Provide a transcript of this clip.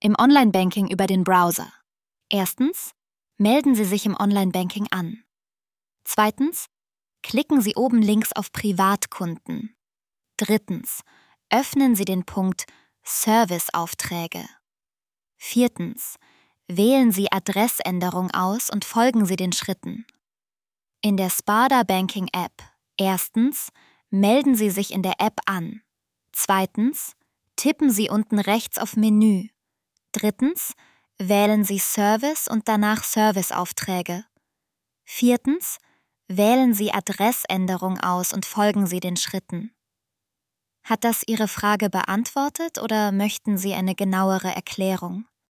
Im Online-Banking über den Browser. Erstens, melden Sie sich im Online-Banking an. Zweitens, klicken Sie oben links auf Privatkunden. Drittens, öffnen Sie den Punkt Serviceaufträge. Viertens, wählen Sie Adressänderung aus und folgen Sie den Schritten. In der Sparda Banking App. Erstens, melden Sie sich in der App an. Zweitens, tippen Sie unten rechts auf Menü. Drittens, wählen Sie Service und danach Serviceaufträge. Viertens, wählen Sie Adressänderung aus und folgen Sie den Schritten. Hat das Ihre Frage beantwortet oder möchten Sie eine genauere Erklärung?